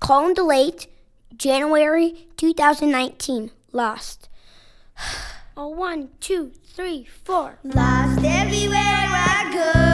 Call and Delete, January 2019. Lost. Oh, 1, 2, 3, 4. Lost everywhere I go.